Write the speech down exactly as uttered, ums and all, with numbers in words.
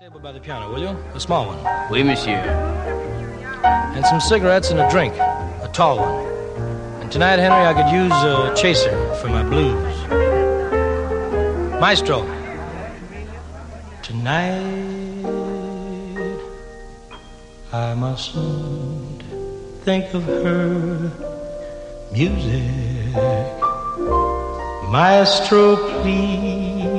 Table by the piano, will you? A small one. Oui, monsieur. And some cigarettes and a drink. A tall one. And tonight, Henry, I could use a chaser for my blues. Maestro. Tonight, I mustn't think of her music. Maestro, please